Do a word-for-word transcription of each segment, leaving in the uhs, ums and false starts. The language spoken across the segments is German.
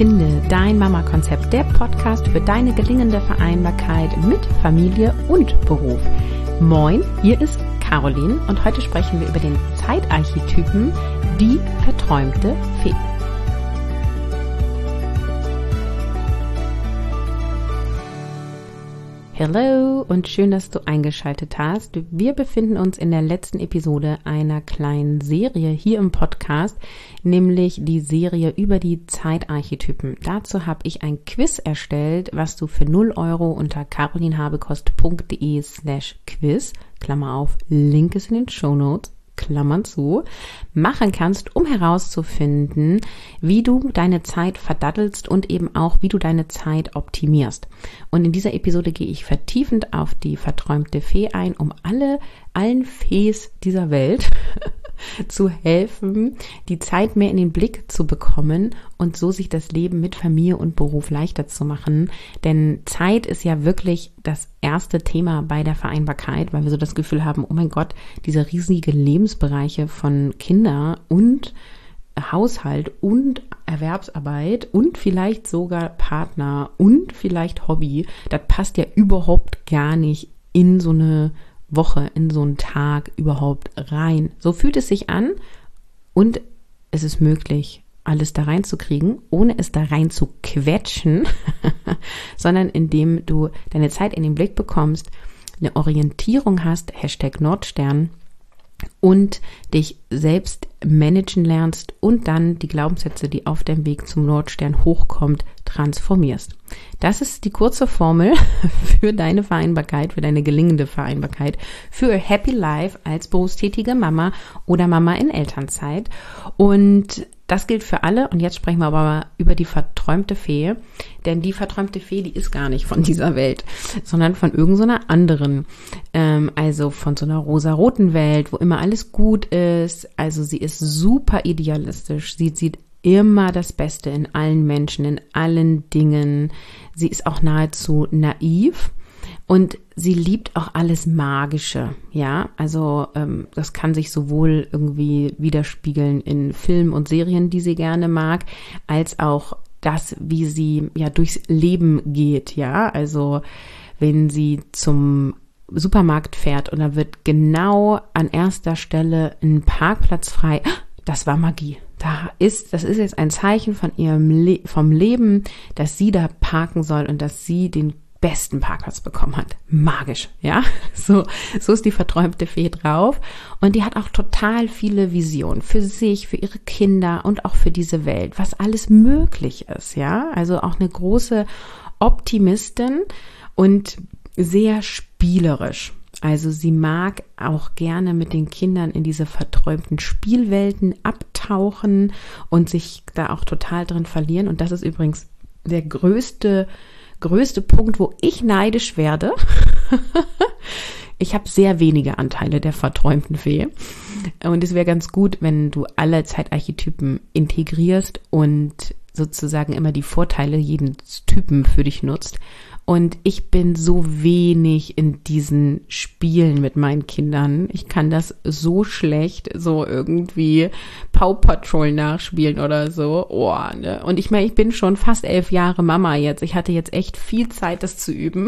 Finde dein Mama-Konzept, der Podcast für deine gelingende Vereinbarkeit mit Familie und Beruf. Moin, hier ist Caroline und heute sprechen wir über den Zeitarchetypen, die verträumte Fee. Hallo und schön, dass du eingeschaltet hast. Wir befinden uns in der letzten Episode einer kleinen Serie hier im Podcast, nämlich die Serie über die Zeitarchetypen. Dazu habe ich ein Quiz erstellt, was du für null Euro unter carolinhabekost.de slash quiz, Klammer auf, Link ist in den Shownotes, Klammern zu, machen kannst, um herauszufinden, wie du deine Zeit verdattelst und eben auch, wie du deine Zeit optimierst. Und in dieser Episode gehe ich vertiefend auf die verträumte Fee ein, um alle, allen Fees dieser Welt zu helfen, die Zeit mehr in den Blick zu bekommen und so sich das Leben mit Familie und Beruf leichter zu machen. Denn Zeit ist ja wirklich das erste Thema bei der Vereinbarkeit, weil wir so das Gefühl haben, oh mein Gott, diese riesige Lebensbereiche von Kinder und Haushalt und Erwerbsarbeit und vielleicht sogar Partner und vielleicht Hobby, das passt ja überhaupt gar nicht in so eine Woche, in so einen Tag überhaupt rein. So fühlt es sich an und es ist möglich, alles da reinzukriegen, ohne es da rein zu quetschen, sondern indem du deine Zeit in den Blick bekommst, eine Orientierung hast, Hashtag Nordstern, und dich selbst managen lernst und dann die Glaubenssätze, die auf dem Weg zum Nordstern hochkommt, transformierst. Das ist die kurze Formel für deine Vereinbarkeit, für deine gelingende Vereinbarkeit, für a Happy Life als berufstätige Mama oder Mama in Elternzeit. Und das gilt für alle. Und jetzt sprechen wir aber über die verträumte Fee. Denn die verträumte Fee, die ist gar nicht von dieser Welt, sondern von irgendeiner anderen. Ähm, also von so einer rosaroten Welt, wo immer alles gut ist. Also sie ist super idealistisch. Sie sieht immer das Beste in allen Menschen, in allen Dingen. Sie ist auch nahezu naiv. Und sie liebt auch alles Magische, ja, also ähm, das kann sich sowohl irgendwie widerspiegeln in Filmen und Serien, die sie gerne mag, als auch das, wie sie ja durchs Leben geht, ja, also wenn sie zum Supermarkt fährt und da wird genau an erster Stelle ein Parkplatz frei, das war Magie. Da ist, das ist jetzt ein Zeichen von ihrem Le- vom Leben, dass sie da parken soll und dass sie den besten Parkplatz bekommen hat. Magisch, ja. So, so ist die verträumte Fee drauf. Und die hat auch total viele Visionen für sich, für ihre Kinder und auch für diese Welt, was alles möglich ist, ja. Also auch eine große Optimistin und sehr spielerisch. Also sie mag auch gerne mit den Kindern in diese verträumten Spielwelten abtauchen und sich da auch total drin verlieren. Und das ist übrigens der größte größte Punkt, wo ich neidisch werde. Ich habe sehr wenige Anteile der verträumten Fee. Und es wäre ganz gut, wenn du alle Zeitarchetypen integrierst und sozusagen immer die Vorteile jeden Typen für dich nutzt. Und ich bin so wenig in diesen Spielen mit meinen Kindern. Ich kann das so schlecht, so irgendwie Paw Patrol nachspielen oder so. Oh, ne? Und ich meine, ich bin schon fast elf Jahre Mama jetzt. Ich hatte jetzt echt viel Zeit, das zu üben.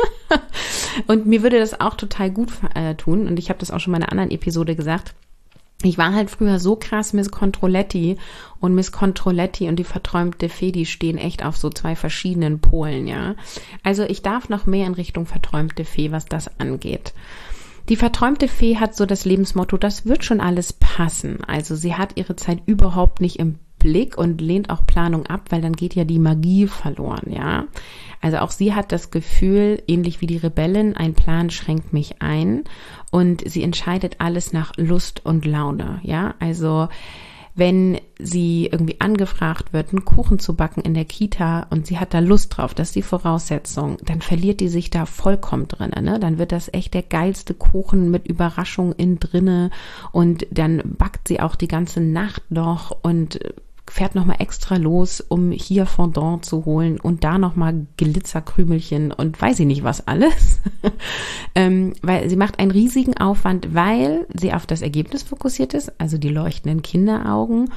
Und mir würde das auch total gut äh, tun. Und ich habe das auch schon in einer anderen Episode gesagt. Ich war halt früher so krass Miss Controletti und Miss Controletti und die verträumte Fee, die stehen echt auf so zwei verschiedenen Polen, ja. Also ich darf noch mehr in Richtung verträumte Fee, was das angeht. Die verträumte Fee hat so das Lebensmotto, das wird schon alles passen. Also sie hat ihre Zeit überhaupt nicht im Blick und lehnt auch Planung ab, weil dann geht ja die Magie verloren, ja. Also auch sie hat das Gefühl, ähnlich wie die Rebellin, ein Plan schränkt mich ein und sie entscheidet alles nach Lust und Laune, ja. Also wenn sie irgendwie angefragt wird, einen Kuchen zu backen in der Kita und sie hat da Lust drauf, das ist die Voraussetzung, dann verliert die sich da vollkommen drin, ne? Dann wird das echt der geilste Kuchen mit Überraschung in drinne und dann backt sie auch die ganze Nacht noch und fährt nochmal extra los, um hier Fondant zu holen und da nochmal Glitzerkrümelchen und weiß ich nicht was alles. ähm, weil sie macht einen riesigen Aufwand, weil sie auf das Ergebnis fokussiert ist, also die leuchtenden Kinderaugen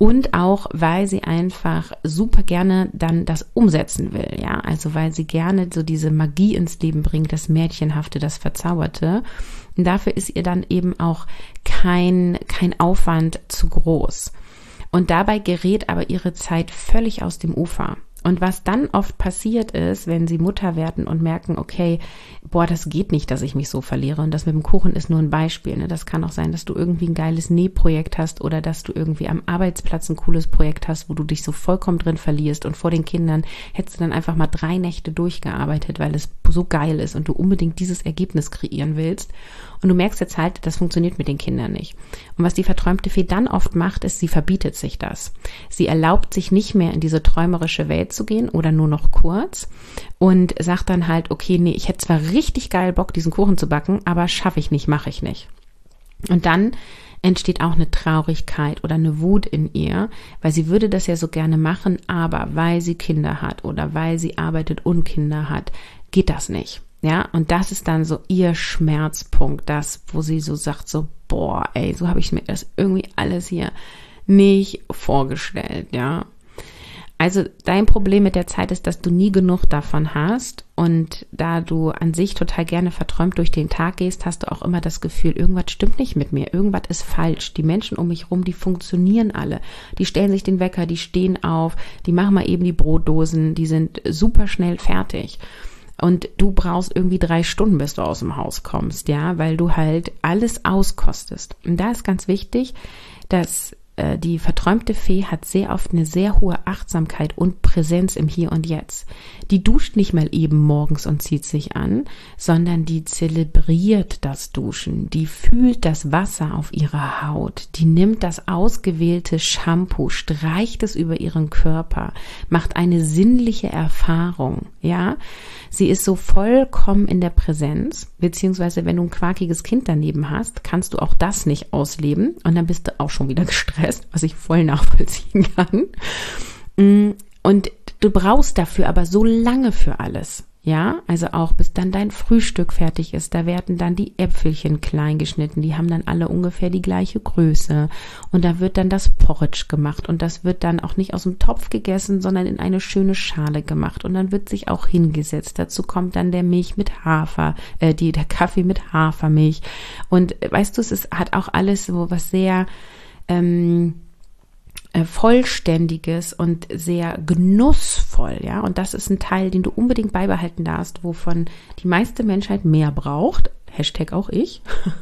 Und auch, weil sie einfach super gerne dann das umsetzen will, ja, also weil sie gerne so diese Magie ins Leben bringt, das Märchenhafte, das Verzauberte. Und dafür ist ihr dann eben auch kein, kein Aufwand zu groß. Und dabei gerät aber ihre Zeit völlig aus dem Ufer. Und was dann oft passiert ist, wenn sie Mutter werden und merken, okay, boah, das geht nicht, dass ich mich so verliere. Und das mit dem Kuchen ist nur ein Beispiel. Ne? Das kann auch sein, dass du irgendwie ein geiles Nähprojekt hast oder dass du irgendwie am Arbeitsplatz ein cooles Projekt hast, wo du dich so vollkommen drin verlierst. Und vor den Kindern hättest du dann einfach mal drei Nächte durchgearbeitet, weil es so geil ist und du unbedingt dieses Ergebnis kreieren willst. Und du merkst jetzt halt, das funktioniert mit den Kindern nicht. Und was die verträumte Fee dann oft macht, ist, sie verbietet sich das. Sie erlaubt sich nicht mehr in diese träumerische Welt zu gehen oder nur noch kurz und sagt dann halt, okay, nee, ich hätte zwar richtig geil Bock, diesen Kuchen zu backen, aber schaffe ich nicht, mache ich nicht. Und dann entsteht auch eine Traurigkeit oder eine Wut in ihr, weil sie würde das ja so gerne machen, aber weil sie Kinder hat oder weil sie arbeitet und Kinder hat, geht das nicht. Ja, und das ist dann so ihr Schmerzpunkt, das, wo sie so sagt, so, boah, ey, so habe ich mir das irgendwie alles hier nicht vorgestellt, ja. Also dein Problem mit der Zeit ist, dass du nie genug davon hast und da du an sich total gerne verträumt durch den Tag gehst, hast du auch immer das Gefühl, irgendwas stimmt nicht mit mir, irgendwas ist falsch. Die Menschen um mich rum, die funktionieren alle. Die stellen sich den Wecker, die stehen auf, die machen mal eben die Brotdosen, die sind super schnell fertig. Und du brauchst irgendwie drei Stunden, bis du aus dem Haus kommst, ja, weil du halt alles auskostest. Und da ist ganz wichtig, dass äh, die verträumte Fee hat sehr oft eine sehr hohe Achtsamkeit und Präsenz im Hier und Jetzt. Die duscht nicht mal eben morgens und zieht sich an, sondern die zelebriert das Duschen. Die fühlt das Wasser auf ihrer Haut. Die nimmt das ausgewählte Shampoo, streicht es über ihren Körper, macht eine sinnliche Erfahrung, ja. Sie ist so vollkommen in der Präsenz, beziehungsweise wenn du ein quakiges Kind daneben hast, kannst du auch das nicht ausleben und dann bist du auch schon wieder gestresst, was ich voll nachvollziehen kann. Und du brauchst dafür aber so lange für alles, ja, also auch bis dann dein Frühstück fertig ist, da werden dann die Äpfelchen klein geschnitten, die haben dann alle ungefähr die gleiche Größe und da wird dann das Porridge gemacht und das wird dann auch nicht aus dem Topf gegessen, sondern in eine schöne Schale gemacht und dann wird sich auch hingesetzt, dazu kommt dann der Milch mit Hafer, äh, die, der Kaffee mit Hafermilch und weißt du, es ist, hat auch alles so was sehr, ähm, vollständiges und sehr genussvoll, ja, und das ist ein Teil, den du unbedingt beibehalten darfst, wovon die meiste Menschheit mehr braucht, Hashtag auch ich,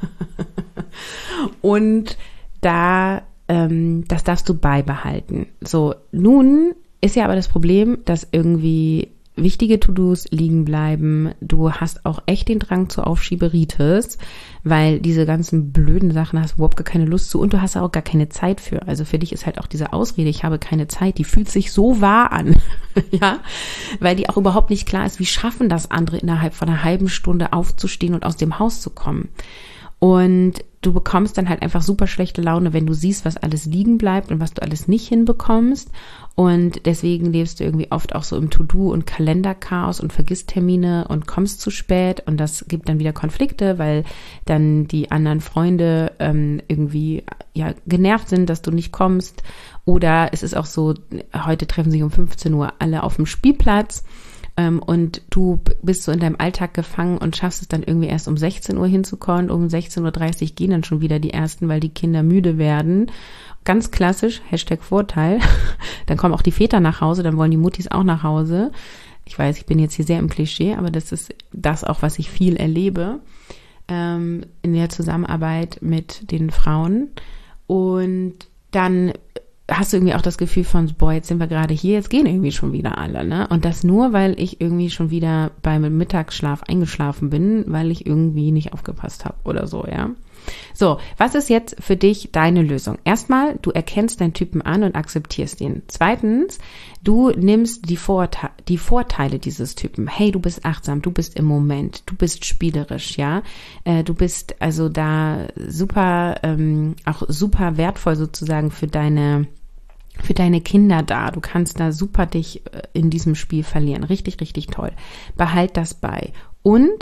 und da, ähm, das darfst du beibehalten. So, nun ist ja aber das Problem, dass irgendwie wichtige To-Dos liegen bleiben. Du hast auch echt den Drang zur Aufschieberitis, weil diese ganzen blöden Sachen hast du überhaupt gar keine Lust zu und du hast auch gar keine Zeit für. Also für dich ist halt auch diese Ausrede, ich habe keine Zeit, die fühlt sich so wahr an, ja, weil die auch überhaupt nicht klar ist, wie schaffen das andere innerhalb von einer halben Stunde aufzustehen und aus dem Haus zu kommen. Und du bekommst dann halt einfach super schlechte Laune, wenn du siehst, was alles liegen bleibt und was du alles nicht hinbekommst. Und deswegen lebst du irgendwie oft auch so im To-Do- und Kalenderchaos und vergisst Termine und kommst zu spät. Und das gibt dann wieder Konflikte, weil dann die anderen Freunde ähm, irgendwie ja genervt sind, dass du nicht kommst. Oder es ist auch so, heute treffen sich um fünfzehn Uhr alle auf dem Spielplatz. Und du bist so in deinem Alltag gefangen und schaffst es dann irgendwie erst um sechzehn Uhr hinzukommen. Um sechzehn Uhr dreißig gehen dann schon wieder die ersten, weil die Kinder müde werden. Ganz klassisch, Hashtag Vorteil. Dann kommen auch die Väter nach Hause, dann wollen die Muttis auch nach Hause. Ich weiß, ich bin jetzt hier sehr im Klischee, aber das ist das auch, was ich viel erlebe ähm, in der Zusammenarbeit mit den Frauen. Und dann hast du irgendwie auch das Gefühl von, boah, jetzt sind wir gerade hier, jetzt gehen irgendwie schon wieder alle, ne? Und das nur, weil ich irgendwie schon wieder beim Mittagsschlaf eingeschlafen bin, weil ich irgendwie nicht aufgepasst habe oder so, ja? So, was ist jetzt für dich deine Lösung? Erstmal, du erkennst deinen Typen an und akzeptierst ihn. Zweitens, du nimmst die, Vorte- die Vorteile dieses Typen. Hey, du bist achtsam, du bist im Moment, du bist spielerisch, ja. Äh, du bist also da super, ähm, auch super wertvoll sozusagen für deine für deine Kinder da. Du kannst da super dich in diesem Spiel verlieren. Richtig, richtig toll. Behalt das bei. Und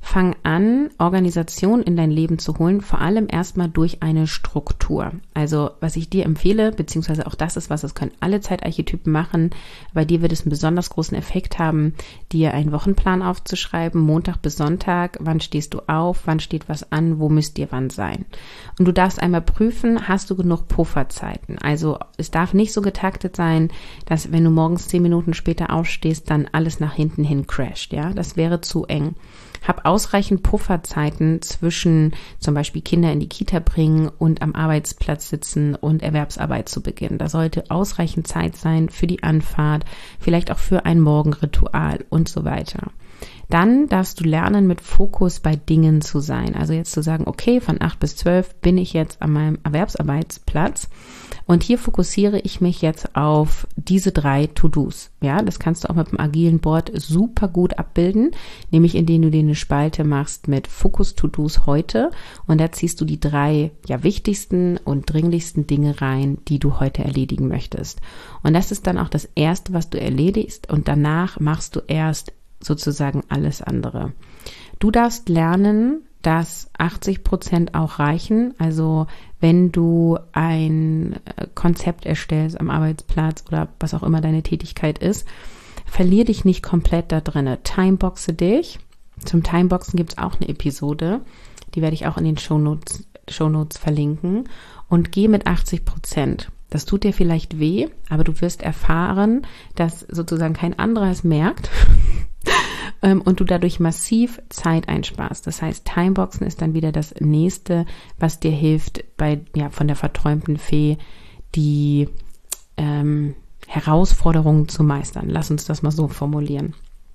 fang an, Organisation in dein Leben zu holen, vor allem erstmal durch eine Struktur. Also was ich dir empfehle, beziehungsweise auch das ist was, das können alle Zeitarchetypen machen, bei dir wird es einen besonders großen Effekt haben, dir einen Wochenplan aufzuschreiben, Montag bis Sonntag, wann stehst du auf, wann steht was an, wo müsst ihr wann sein. Und du darfst einmal prüfen, hast du genug Pufferzeiten? Also es darf nicht so getaktet sein, dass wenn du morgens zehn Minuten später aufstehst, dann alles nach hinten hin crasht, ja, das wäre zu eng. Hab ausreichend Pufferzeiten zwischen zum Beispiel Kinder in die Kita bringen und am Arbeitsplatz sitzen und Erwerbsarbeit zu beginnen. Da sollte ausreichend Zeit sein für die Anfahrt, vielleicht auch für ein Morgenritual und so weiter. Dann darfst du lernen, mit Fokus bei Dingen zu sein. Also jetzt zu sagen, okay, von acht bis zwölf bin ich jetzt an meinem Erwerbsarbeitsplatz und hier fokussiere ich mich jetzt auf diese drei To-Dos. Ja, das kannst du auch mit dem agilen Board super gut abbilden, nämlich indem du dir eine Spalte machst mit Fokus-To-Dos heute und da ziehst du die drei ja wichtigsten und dringlichsten Dinge rein, die du heute erledigen möchtest. Und das ist dann auch das Erste, was du erledigst und danach machst du erst sozusagen alles andere. Du darfst lernen, dass achtzig Prozent auch reichen. Also wenn du ein Konzept erstellst am Arbeitsplatz oder was auch immer deine Tätigkeit ist, verlier dich nicht komplett da drinne. Timeboxe dich. Zum Timeboxen gibt es auch eine Episode, die werde ich auch in den Shownotes, Shownotes verlinken und geh mit achtzig Prozent. Das tut dir vielleicht weh, aber du wirst erfahren, dass sozusagen kein anderer es merkt und du dadurch massiv Zeit einsparst. Das heißt, Timeboxen ist dann wieder das Nächste, was dir hilft, bei ja von der verträumten Fee die ähm, Herausforderungen zu meistern. Lass uns das mal so formulieren.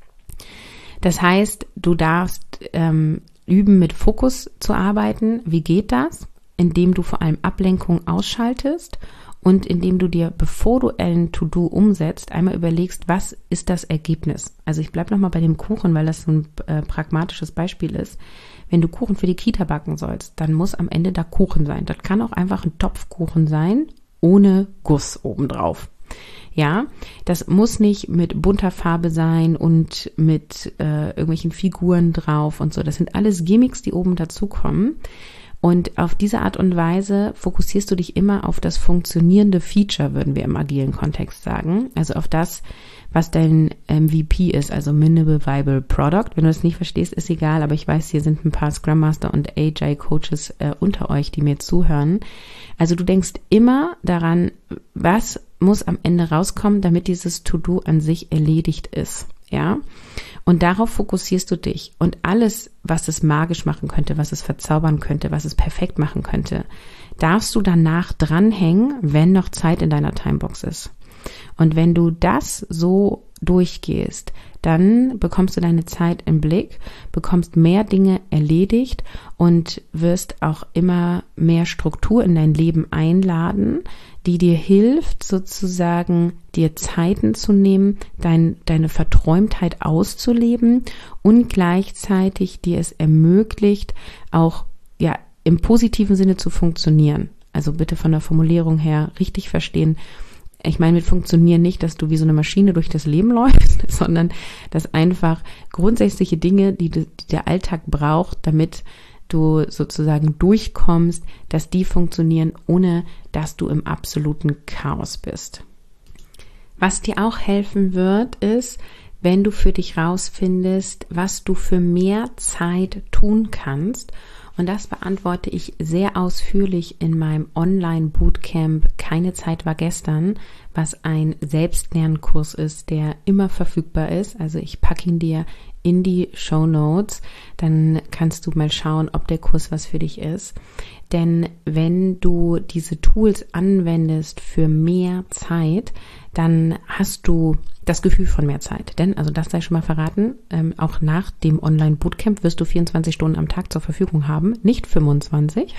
Das heißt, du darfst ähm, üben, mit Fokus zu arbeiten. Wie geht das? Indem du vor allem Ablenkung ausschaltest und indem du dir, bevor du ein To-Do umsetzt, einmal überlegst, was ist das Ergebnis? Also ich bleibe nochmal bei dem Kuchen, weil das so ein äh, pragmatisches Beispiel ist. Wenn du Kuchen für die Kita backen sollst, dann muss am Ende da Kuchen sein. Das kann auch einfach ein Topfkuchen sein, ohne Guss obendrauf. Ja, das muss nicht mit bunter Farbe sein und mit äh, irgendwelchen Figuren drauf und so. Das sind alles Gimmicks, die oben dazukommen. Und auf diese Art und Weise fokussierst du dich immer auf das funktionierende Feature, würden wir im agilen Kontext sagen. Also auf das, was dein M V P ist, also Minimal Viable Product. Wenn du das nicht verstehst, ist egal, aber ich weiß, hier sind ein paar Scrum Master und Agile Coaches äh, unter euch, die mir zuhören. Also du denkst immer daran, was muss am Ende rauskommen, damit dieses To-Do an sich erledigt ist. Ja, und darauf fokussierst du dich und alles, was es magisch machen könnte, was es verzaubern könnte, was es perfekt machen könnte, darfst du danach dranhängen, wenn noch Zeit in deiner Timebox ist. Und wenn du das so durchgehst, dann bekommst du deine Zeit im Blick, bekommst mehr Dinge erledigt und wirst auch immer mehr Struktur in dein Leben einladen, die dir hilft, sozusagen dir Zeiten zu nehmen, dein, deine Verträumtheit auszuleben und gleichzeitig dir es ermöglicht, auch ja im positiven Sinne zu funktionieren. Also bitte von der Formulierung her richtig verstehen. Ich meine mit funktionieren nicht, dass du wie so eine Maschine durch das Leben läufst, sondern dass einfach grundsätzliche Dinge, die, die der Alltag braucht, damit du sozusagen durchkommst, dass die funktionieren, ohne dass du im absoluten Chaos bist. Was dir auch helfen wird, ist, wenn du für dich rausfindest, was du für mehr Zeit tun kannst. Und das beantworte ich sehr ausführlich in meinem Online-Bootcamp Keine Zeit war gestern, was ein Selbstlernkurs ist, der immer verfügbar ist. Also ich packe ihn dir in die Shownotes, dann kannst du mal schauen, ob der Kurs was für dich ist. Denn wenn du diese Tools anwendest für mehr Zeit, dann hast du das Gefühl von mehr Zeit. Denn, also das sei schon mal verraten, ähm, auch nach dem Online-Bootcamp wirst du vierundzwanzig Stunden am Tag zur Verfügung haben, nicht fünfundzwanzig.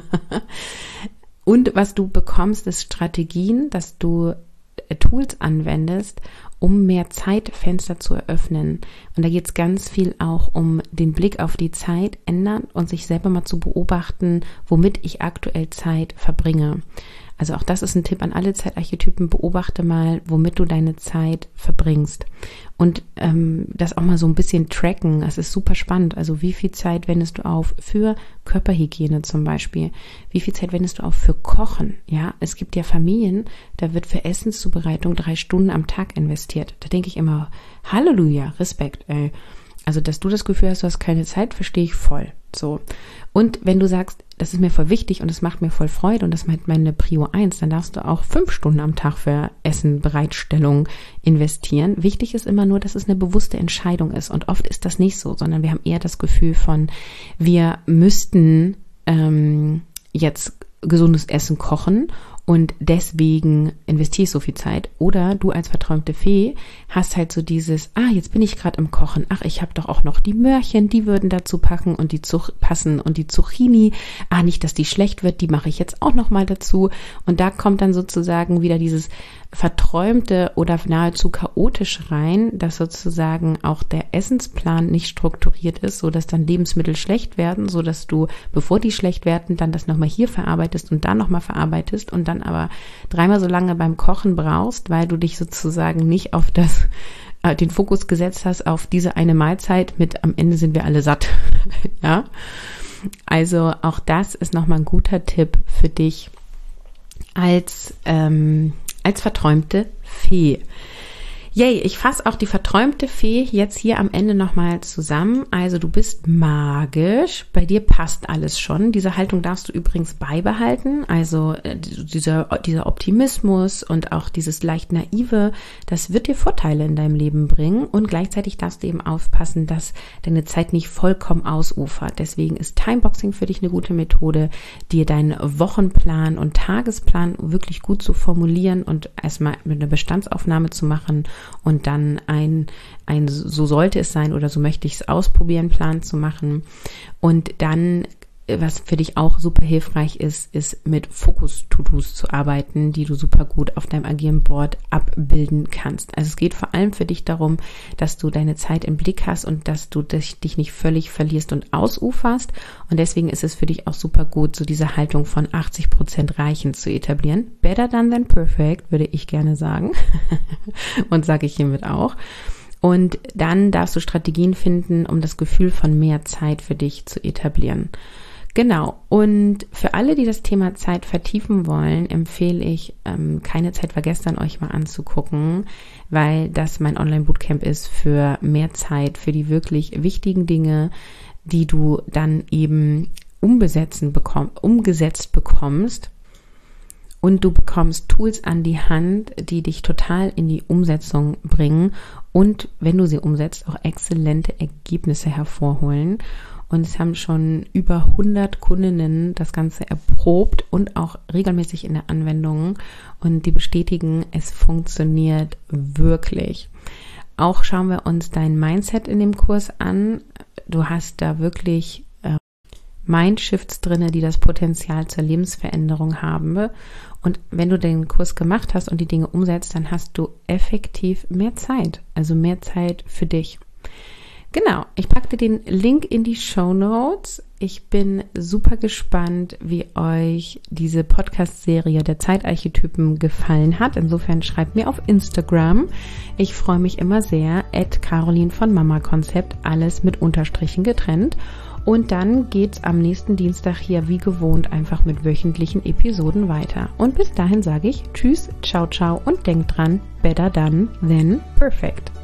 Und was du bekommst, ist Strategien, dass du Tools anwendest, um mehr Zeitfenster zu eröffnen. Und da geht es ganz viel auch um den Blick auf die Zeit ändern und sich selber mal zu beobachten, womit ich aktuell Zeit verbringe. Also auch das ist ein Tipp an alle Zeitarchetypen. Beobachte mal, womit du deine Zeit verbringst. Und ähm, das auch mal so ein bisschen tracken. Das ist super spannend. Also wie viel Zeit wendest du auf für Körperhygiene zum Beispiel? Wie viel Zeit wendest du auf für Kochen? Ja, es gibt ja Familien, da wird für Essenszubereitung drei Stunden am Tag investiert. Da denke ich immer, Halleluja, Respekt, ey. Also, dass du das Gefühl hast, du hast keine Zeit, verstehe ich voll. So. Und wenn du sagst, das ist mir voll wichtig und es macht mir voll Freude und das ist meine Prio eins, dann darfst du auch fünf Stunden am Tag für Essen, Bereitstellung investieren. Wichtig ist immer nur, dass es eine bewusste Entscheidung ist. Und oft ist das nicht so, sondern wir haben eher das Gefühl von, wir müssten ähm, jetzt gesundes Essen kochen und deswegen investiere ich so viel Zeit. Oder du als verträumte Fee hast halt so dieses, ah, jetzt bin ich gerade im Kochen. Ach, ich habe doch auch noch die Möhrchen, die würden dazu packen und die Zuch- passen und die Zucchini. Ah, nicht, dass die schlecht wird, die mache ich jetzt auch noch mal dazu. Und da kommt dann sozusagen wieder dieses verträumte oder nahezu chaotisch rein, dass sozusagen auch der Essensplan nicht strukturiert ist, so dass dann Lebensmittel schlecht werden, so dass du, bevor die schlecht werden, dann das nochmal hier verarbeitest und da nochmal verarbeitest und dann aber dreimal so lange beim Kochen brauchst, weil du dich sozusagen nicht auf das, äh, den Fokus gesetzt hast auf diese eine Mahlzeit mit am Ende sind wir alle satt. Ja, also auch das ist nochmal ein guter Tipp für dich als ähm, als verträumte Fee. Yay, ich fasse auch die verträumte Fee jetzt hier am Ende nochmal zusammen. Also du bist magisch, bei dir passt alles schon. Diese Haltung darfst du übrigens beibehalten. Also äh, dieser, dieser Optimismus und auch dieses leicht naive, das wird dir Vorteile in deinem Leben bringen. Und gleichzeitig darfst du eben aufpassen, dass deine Zeit nicht vollkommen ausufert. Deswegen ist Timeboxing für dich eine gute Methode, dir deinen Wochenplan und Tagesplan wirklich gut zu formulieren und erstmal eine Bestandsaufnahme zu machen. Und dann ein, ein, so sollte es sein oder so möchte ich es ausprobieren, Plan zu machen. Und dann, was für dich auch super hilfreich ist, ist mit Fokus-To-Dos zu arbeiten, die du super gut auf deinem Agieren-Board abbilden kannst. Also es geht vor allem für dich darum, dass du deine Zeit im Blick hast und dass du dich, dich nicht völlig verlierst und ausuferst. Und deswegen ist es für dich auch super gut, so diese Haltung von achtzig Prozent reichen zu etablieren. Better done than perfect, würde ich gerne sagen. Und sage ich hiermit auch. Und dann darfst du Strategien finden, um das Gefühl von mehr Zeit für dich zu etablieren. Genau, und für alle, die das Thema Zeit vertiefen wollen, empfehle ich, ähm, keine Zeit war gestern, euch mal anzugucken, weil das mein Online-Bootcamp ist für mehr Zeit, für die wirklich wichtigen Dinge, die du dann eben umbesetzen bekomm- umgesetzt bekommst. Und du bekommst Tools an die Hand, die dich total in die Umsetzung bringen und, wenn du sie umsetzt, auch exzellente Ergebnisse hervorholen. Und es haben schon über hundert Kundinnen das Ganze erprobt und auch regelmäßig in der Anwendung. Und die bestätigen, es funktioniert wirklich. Auch schauen wir uns dein Mindset in dem Kurs an. Du hast da wirklich äh, Mindshifts drinne, die das Potenzial zur Lebensveränderung haben. Und wenn du den Kurs gemacht hast und die Dinge umsetzt, dann hast du effektiv mehr Zeit. Also mehr Zeit für dich. Genau, ich packte den Link in die Shownotes. Ich bin super gespannt, wie euch diese Podcast-Serie der Zeitarchetypen gefallen hat. Insofern schreibt mir auf Instagram. Ich freue mich immer sehr. at Caroline von Mama Konzept, alles mit Unterstrichen getrennt. Und dann geht's am nächsten Dienstag hier wie gewohnt einfach mit wöchentlichen Episoden weiter. Und bis dahin sage ich Tschüss, ciao, ciao und denkt dran, better done than perfect.